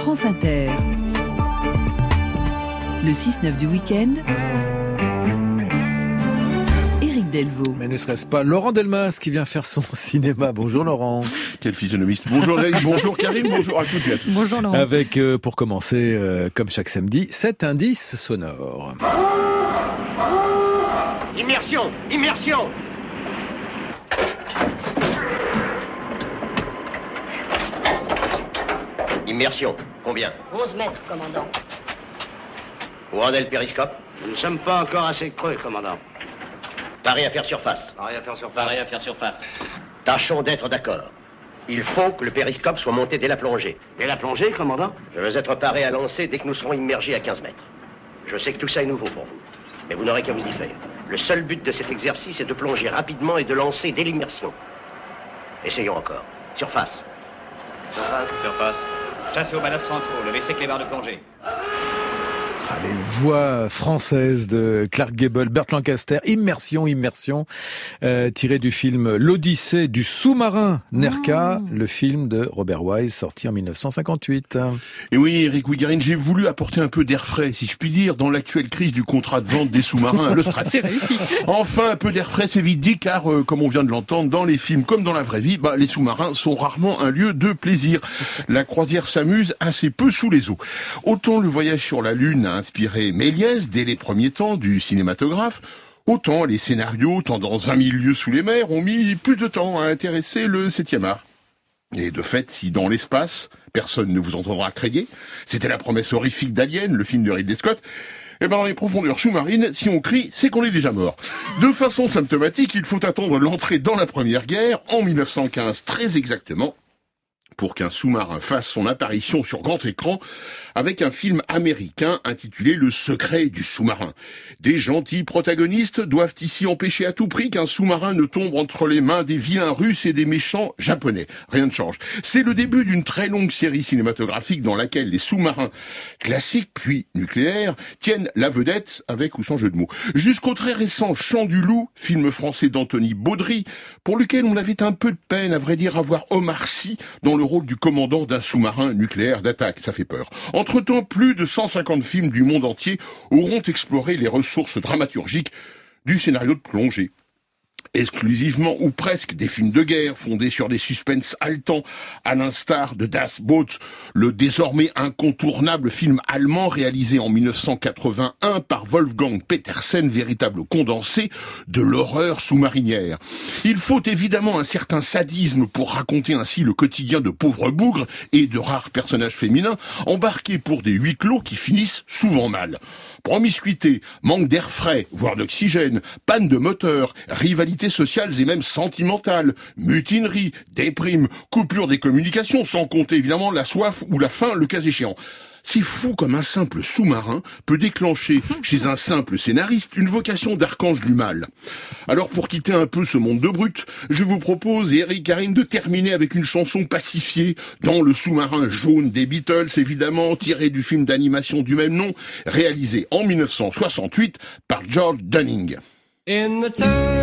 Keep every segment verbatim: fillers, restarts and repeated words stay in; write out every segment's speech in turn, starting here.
France Inter. Le six neuf du week-end. Éric Delvaux. Mais ne serait-ce pas Laurent Delmas qui vient faire son cinéma. Bonjour Laurent. Quel physionomiste. Bonjour Éric, bonjour Karine, bonjour à toutes et à tous. Bonjour Laurent. Avec, euh, pour commencer, euh, comme chaque samedi, sept indices sonores. Immersion, immersion. Immersion, combien? onze mètres, commandant. Où en est le périscope? Nous ne sommes pas encore assez creux, commandant. Paré à faire surface. Pareil à faire surface. Paré à faire surface. Tâchons d'être d'accord. Il faut que le périscope soit monté dès la plongée. Dès la plongée, commandant? Je veux être paré à lancer dès que nous serons immergés à quinze mètres. Je sais que tout ça est nouveau pour vous, mais vous n'aurez qu'à vous y faire. Le seul but de cet exercice est de plonger rapidement et de lancer dès l'immersion. Essayons encore. Surface. Surface. Surface. Chassez aux ballasts centraux, levez sec les barres de plongée. Ah, les voix françaises de Clark Gable, Burt Lancaster, Immersion, Immersion, euh, tiré du film L'Odyssée du sous-marin Nerka, oh. le film de Robert Wise, sorti en dix-neuf cent cinquante-huit. Et oui, Éric Wigarine, j'ai voulu apporter un peu d'air frais, si je puis dire, dans l'actuelle crise du contrat de vente des sous-marins à l'Australie. C'est réussi. Enfin, un peu d'air frais, c'est vite dit, car, euh, comme on vient de l'entendre, dans les films comme dans la vraie vie, bah, les sous-marins sont rarement un lieu de plaisir. La croisière s'amuse assez peu sous les eaux. Autant le voyage sur la Lune a inspiré Méliès dès les premiers temps du cinématographe, autant les scénarios tendance vingt mille lieues sous les mers ont mis plus de temps à intéresser le septième art. Et de fait, si dans l'espace, personne ne vous entendra crier, c'était la promesse horrifique d'Alien, le film de Ridley Scott, et ben dans les profondeurs sous-marines, si on crie, c'est qu'on est déjà mort. De façon symptomatique, il faut attendre l'entrée dans la Première Guerre, en dix-neuf cent quinze très exactement, pour qu'un sous-marin fasse son apparition sur grand écran avec un film américain intitulé Le secret du sous-marin. Des gentils protagonistes doivent ici empêcher à tout prix qu'un sous-marin ne tombe entre les mains des vilains russes et des méchants japonais. Rien ne change. C'est le début d'une très longue série cinématographique dans laquelle les sous-marins classiques puis nucléaires tiennent la vedette avec ou sans jeu de mots. Jusqu'au très récent Chant du loup, film français d'Anthony Baudry, pour lequel on avait un peu de peine, à vrai dire, à voir Omar Sy dans le rôle du commandant d'un sous-marin nucléaire d'attaque. Ça fait peur. Entre-temps, plus de cent cinquante films du monde entier auront exploré les ressources dramaturgiques du scénario de plongée. Exclusivement ou presque des films de guerre fondés sur des suspens haletants, à l'instar de Das Boot, le désormais incontournable film allemand réalisé en dix-neuf cent quatre-vingt-un par Wolfgang Petersen, véritable condensé de l'horreur sous-marinière. Il faut évidemment un certain sadisme pour raconter ainsi le quotidien de pauvres bougres et de rares personnages féminins embarqués pour des huis clos qui finissent souvent mal. Promiscuité, manque d'air frais, voire d'oxygène, panne de moteur, rivalités sociales et même sentimentales, mutinerie, déprime, coupure des communications, sans compter évidemment la soif ou la faim, le cas échéant. C'est fou comme un simple sous-marin peut déclencher chez un simple scénariste une vocation d'archange du mal. Alors pour quitter un peu ce monde de brutes, je vous propose, Éric Karine, de terminer avec une chanson pacifiée dans le sous-marin jaune des Beatles, évidemment, tirée du film d'animation du même nom, réalisé en dix-neuf cent soixante-huit par George Dunning. In the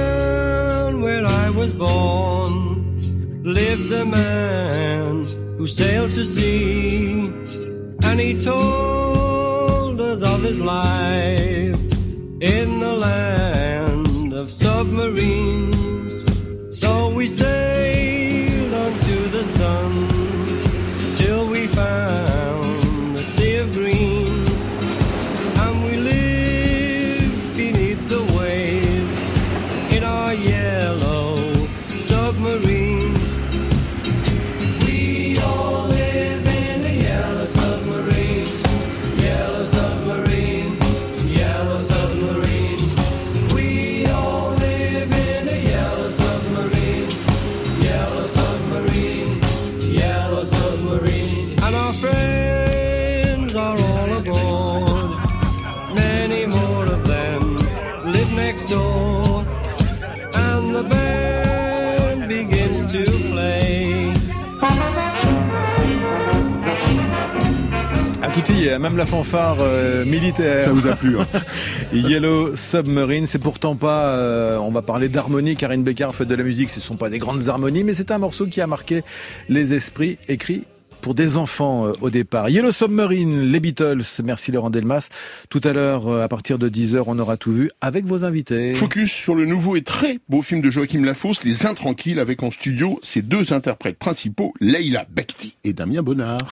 town where I was born lived a man who sailed to sea. And he told us of his life in the land of submarines. So we sailed unto the sun till we found the sea of green. And we lived beneath the waves in our yellow submarine. We all live in a yellow submarine. Yellow submarine, yellow submarine. We all live in a yellow submarine. Yellow submarine, yellow submarine. And our friends are all aboard. Many more of them live next door. And the band begins to play. À tout y est, même la fanfare euh, militaire. Ça vous a plu, hein? Yellow Submarine, c'est pourtant pas... Euh, on va parler d'harmonie. Karine Bécard fait de la musique, ce ne sont pas des grandes harmonies, mais c'est un morceau qui a marqué les esprits, écrit pour des enfants euh, au départ. Yellow Submarine, les Beatles, merci Laurent Delmas. Tout à l'heure, euh, à partir de dix heures, on aura tout vu avec vos invités. Focus sur le nouveau et très beau film de Joachim Lafosse, Les Intranquilles, avec en studio ses deux interprètes principaux, Leila Bekti et Damien Bonnard.